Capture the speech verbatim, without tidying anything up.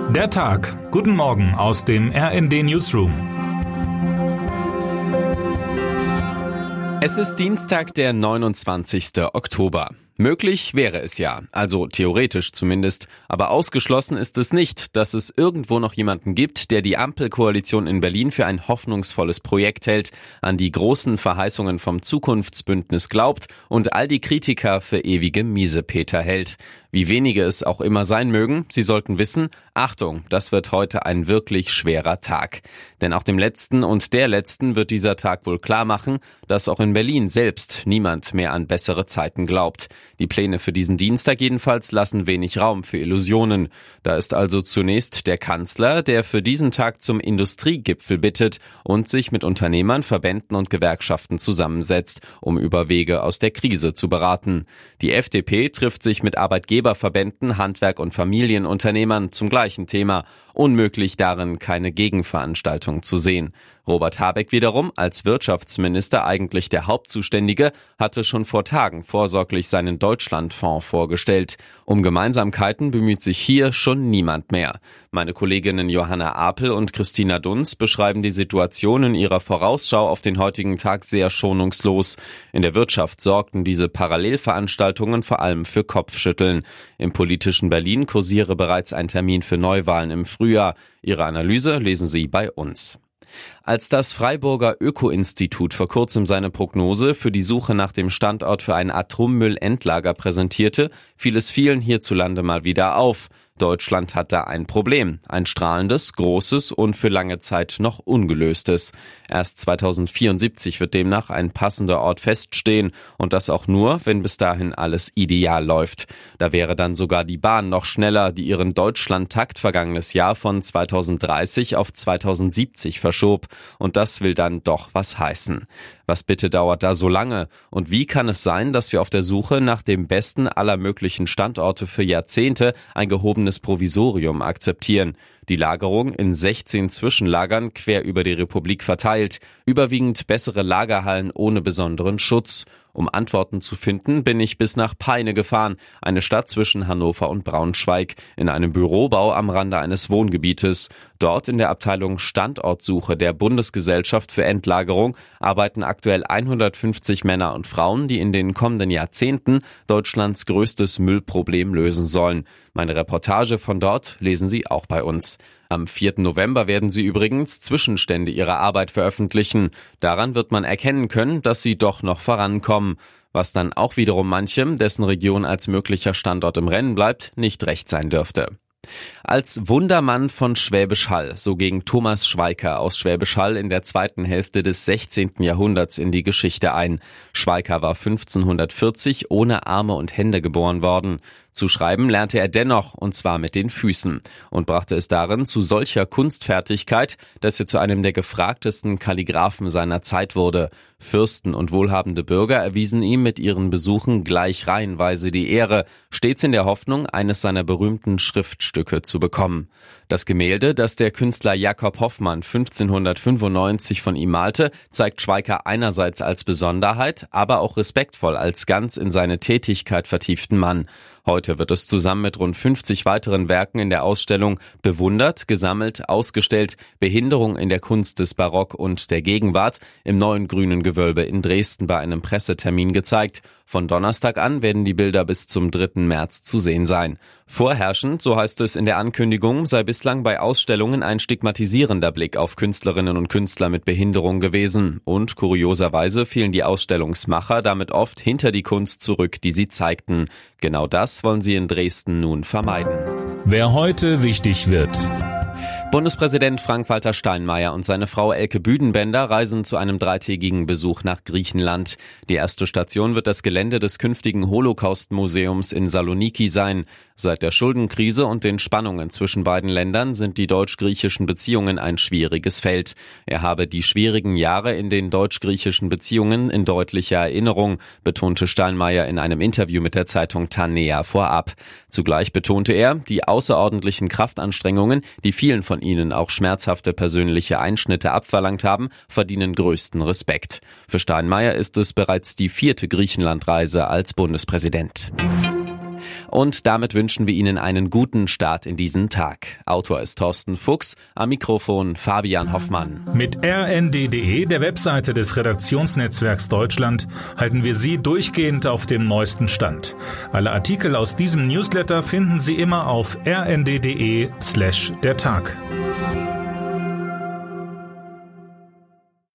Der Tag. Guten Morgen aus dem R N D Newsroom. Es ist Dienstag, der neunundzwanzigster Oktober. Möglich wäre es ja, also theoretisch zumindest, aber ausgeschlossen ist es nicht, dass es irgendwo noch jemanden gibt, der die Ampelkoalition in Berlin für ein hoffnungsvolles Projekt hält, an die großen Verheißungen vom Zukunftsbündnis glaubt und all die Kritiker für ewige Miesepeter hält. Wie wenige es auch immer sein mögen, sie sollten wissen, Achtung, das wird heute ein wirklich schwerer Tag. Denn auch dem Letzten und der Letzten wird dieser Tag wohl klar machen, dass auch in Berlin selbst niemand mehr an bessere Zeiten glaubt. Die Pläne für diesen Dienstag jedenfalls lassen wenig Raum für Illusionen. Da ist also zunächst der Kanzler, der für diesen Tag zum Industriegipfel bittet und sich mit Unternehmern, Verbänden und Gewerkschaften zusammensetzt, um über Wege aus der Krise zu beraten. Die F D P trifft sich mit Arbeitgeberverbänden, Handwerk- und Familienunternehmern zum gleichen Thema. Unmöglich darin, keine Gegenveranstaltung zu sehen. Robert Habeck wiederum, als Wirtschaftsminister eigentlich der Hauptzuständige, hatte schon vor Tagen vorsorglich seinen Deutschlandfonds vorgestellt. Um Gemeinsamkeiten bemüht sich hier schon niemand mehr. Meine Kolleginnen Johanna Apel und Christina Dunz beschreiben die Situation in ihrer Vorausschau auf den heutigen Tag sehr schonungslos. In der Wirtschaft sorgten diese Parallelveranstaltungen vor allem für Kopfschütteln. Im politischen Berlin kursiere bereits ein Termin für Neuwahlen im Frühjahr. Ihre Analyse lesen Sie bei uns. Als das Freiburger Öko-Institut vor kurzem seine Prognose für die Suche nach dem Standort für ein Atommüllendlager präsentierte, fiel es vielen hierzulande mal wieder auf. Deutschland hat da ein Problem, ein strahlendes, großes und für lange Zeit noch ungelöstes. Erst zweitausendvierundsiebzig wird demnach ein passender Ort feststehen und das auch nur, wenn bis dahin alles ideal läuft. Da wäre dann sogar die Bahn noch schneller, die ihren Deutschlandtakt vergangenes Jahr von zweitausenddreißig auf zweitausendsiebzig verschob. Und das will dann doch was heißen. Was bitte dauert da so lange? Und wie kann es sein, dass wir auf der Suche nach dem besten aller möglichen Standorte für Jahrzehnte ein gehobenes Provisorium akzeptieren? Die Lagerung in sechzehn Zwischenlagern quer über die Republik verteilt, überwiegend bessere Lagerhallen ohne besonderen Schutz. Um Antworten zu finden, bin ich bis nach Peine gefahren, eine Stadt zwischen Hannover und Braunschweig, in einem Bürobau am Rande eines Wohngebietes. Dort in der Abteilung Standortsuche der Bundesgesellschaft für Endlagerung arbeiten aktuell hundertfünfzig Männer und Frauen, die in den kommenden Jahrzehnten Deutschlands größtes Müllproblem lösen sollen. Meine Reportage von dort lesen Sie auch bei uns. Am vierten November werden sie übrigens Zwischenstände ihrer Arbeit veröffentlichen. Daran wird man erkennen können, dass sie doch noch vorankommen. Was dann auch wiederum manchem, dessen Region als möglicher Standort im Rennen bleibt, nicht recht sein dürfte. Als Wundermann von Schwäbisch Hall, so ging Thomas Schweiker aus Schwäbisch Hall in der zweiten Hälfte des sechzehnten Jahrhunderts in die Geschichte ein. Schweiker war fünfzehnhundertvierzig ohne Arme und Hände geboren worden. Zu schreiben lernte er dennoch, und zwar mit den Füßen, und brachte es darin zu solcher Kunstfertigkeit, dass er zu einem der gefragtesten Kalligraphen seiner Zeit wurde. Fürsten und wohlhabende Bürger erwiesen ihm mit ihren Besuchen gleich reihenweise die Ehre, stets in der Hoffnung, eines seiner berühmten Schriftstücke zu bekommen. Das Gemälde, das der Künstler Jakob Hoffmann fünfzehnhundertfünfundneunzig von ihm malte, zeigt Schweiker einerseits als Besonderheit, aber auch respektvoll als ganz in seine Tätigkeit vertieften Mann. Heute wird es zusammen mit rund fünfzig weiteren Werken in der Ausstellung Bewundert, gesammelt, ausgestellt, Behinderung in der Kunst des Barock und der Gegenwart im neuen Grünen Gewölbe in Dresden bei einem Pressetermin gezeigt. Von Donnerstag an werden die Bilder bis zum dritten März zu sehen sein. Vorherrschend, so heißt es in der Ankündigung, sei bislang bei Ausstellungen ein stigmatisierender Blick auf Künstlerinnen und Künstler mit Behinderung gewesen. Und kurioserweise fielen die Ausstellungsmacher damit oft hinter die Kunst zurück, die sie zeigten. Genau das wollen sie in Dresden nun vermeiden. Wer heute wichtig wird. Bundespräsident Frank-Walter Steinmeier und seine Frau Elke Büdenbender reisen zu einem dreitägigen Besuch nach Griechenland. Die erste Station wird das Gelände des künftigen Holocaust-Museums in Saloniki sein. Seit der Schuldenkrise und den Spannungen zwischen beiden Ländern sind die deutsch-griechischen Beziehungen ein schwieriges Feld. Er habe die schwierigen Jahre in den deutsch-griechischen Beziehungen in deutlicher Erinnerung, betonte Steinmeier in einem Interview mit der Zeitung Tanea vorab. Zugleich betonte er, die außerordentlichen Kraftanstrengungen, die vielen von ihnen auch schmerzhafte persönliche Einschnitte abverlangt haben, verdienen größten Respekt. Für Steinmeier ist es bereits die vierte Griechenlandreise als Bundespräsident. Und damit wünschen wir Ihnen einen guten Start in diesen Tag. Autor ist Thorsten Fuchs, am Mikrofon Fabian Hoffmann. Mit r n d punkt d e, der Webseite des Redaktionsnetzwerks Deutschland, halten wir Sie durchgehend auf dem neuesten Stand. Alle Artikel aus diesem Newsletter finden Sie immer auf r n d punkt d e slash der Tag.